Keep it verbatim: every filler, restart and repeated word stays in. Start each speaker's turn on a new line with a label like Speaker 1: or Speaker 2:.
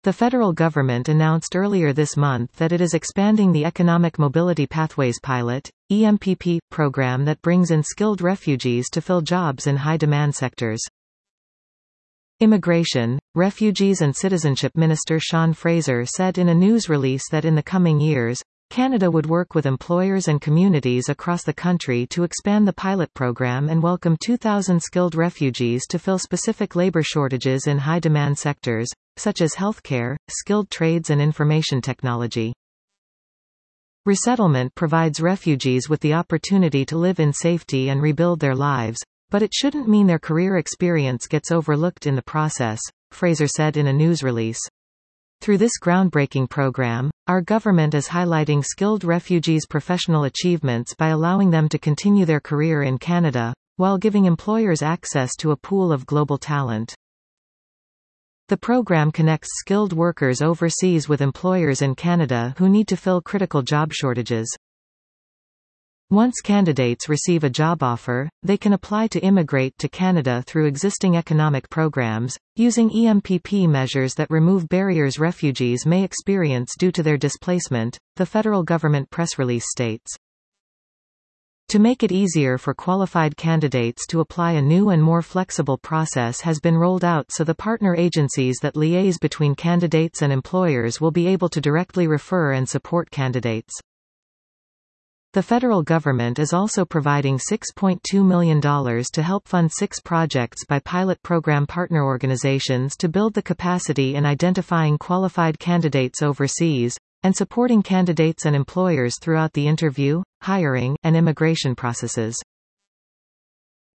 Speaker 1: The federal government announced earlier this month that it is expanding the Economic Mobility Pathways Pilot (E M P P) program that brings in skilled refugees to fill jobs in high-demand sectors. Immigration, Refugees and Citizenship Minister Sean Fraser said in a news release that in the coming years, Canada would work with employers and communities across the country to expand the pilot program and welcome two thousand skilled refugees to fill specific labour shortages in high-demand sectors, such as healthcare, skilled trades and information technology. Resettlement provides refugees with the opportunity to live in safety and rebuild their lives, but it shouldn't mean their career experience gets overlooked in the process, Fraser said in a news release. Through this groundbreaking program, our government is highlighting skilled refugees' professional achievements by allowing them to continue their career in Canada, while giving employers access to a pool of global talent. The program connects skilled workers overseas with employers in Canada who need to fill critical job shortages. Once candidates receive a job offer, they can apply to immigrate to Canada through existing economic programs, using E M P P measures that remove barriers refugees may experience due to their displacement, the federal government press release states. To make it easier for qualified candidates to apply, a new and more flexible process has been rolled out so the partner agencies that liaise between candidates and employers will be able to directly refer and support candidates. The federal government is also providing six point two million dollars to help fund six projects by pilot program partner organizations to build the capacity in identifying qualified candidates overseas, and supporting candidates and employers throughout the interview, hiring, and immigration processes.